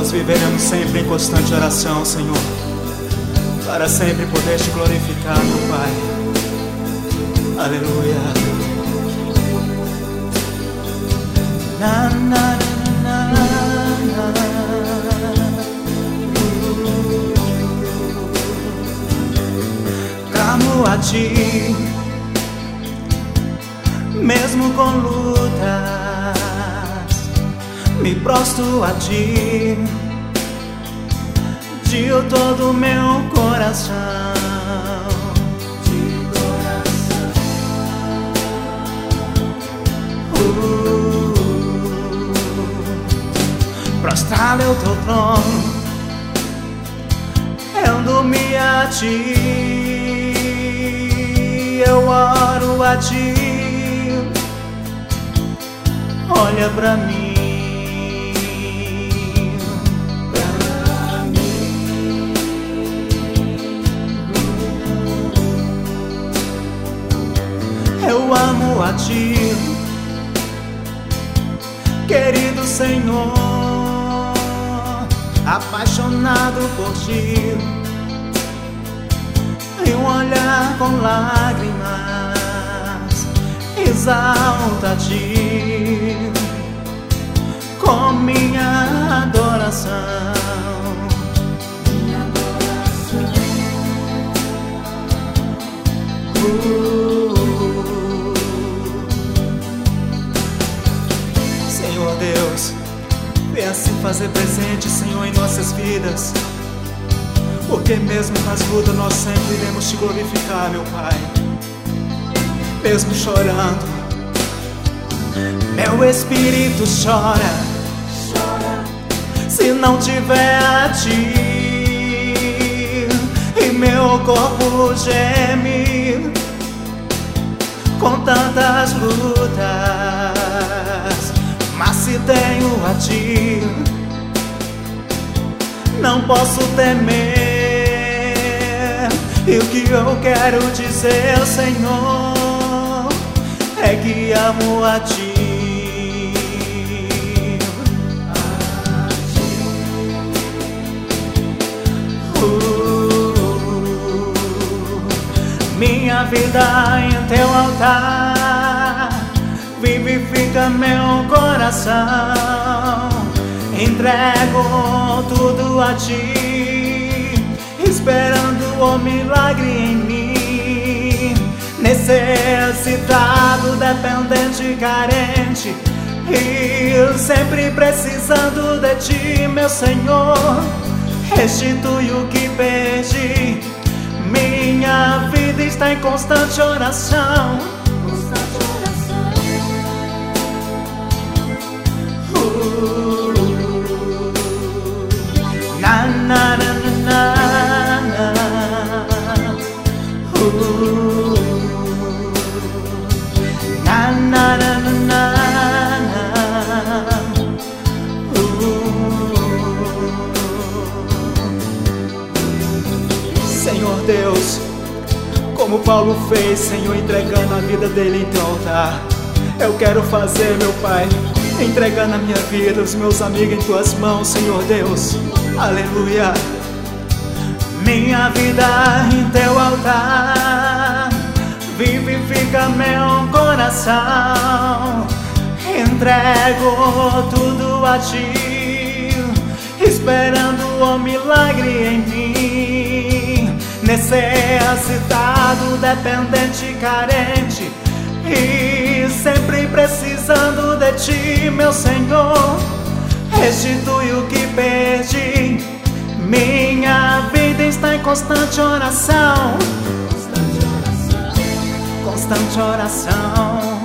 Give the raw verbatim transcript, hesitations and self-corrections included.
nós viveremos sempre em constante oração, Senhor, para sempre poder te glorificar, meu Pai. Aleluia. Na, na, na, na, na. Clamo a Ti, mesmo com lutas, me prostro a Ti, de todo o meu coração, de coração. Uh, Prostrado eu Teu trono, rendo-me a Ti, eu oro a Ti, olha pra mim. Eu amo a Ti, querido Senhor, apaixonado por Ti, e um olhar com lágrimas exalta a Ti, com minha adoração. Minha adoração. Uh, Senhor Deus, venha assim fazer presente, Senhor, em nossas vidas, porque mesmo nas lutas nós sempre iremos Te glorificar, meu Pai. Mesmo chorando, meu espírito chora, chora, se não tiver a Ti, e meu corpo geme com tantas lutas. Mas se tenho a Ti, não posso temer. E o que eu quero dizer, Senhor, é que amo a Ti. A Ti. Uh, minha vida em Teu altar vivifica meu coração, entrego tudo a Ti, esperando o milagre em mim, necessitado, dependente, carente, e sempre precisando de Ti, meu Senhor. Restitui o que perdi, minha vida está em constante oração. Na, na, na, na, na. Uh, na, na, na, na, na. Uh, Senhor Deus, como Paulo fez, Senhor, entregando a vida dele em Teu altar, eu quero fazer, meu Pai, entregando a minha vida, os meus amigos em Tuas mãos, Senhor Deus. Aleluia. Minha vida em Teu altar vivifica meu coração, entrego tudo a Ti, esperando o milagre em mim, necessitado, dependente, carente, e sempre precisando de Ti, meu Senhor. Restitui o que perdi, minha vida está em constante oração, constante oração, constante oração.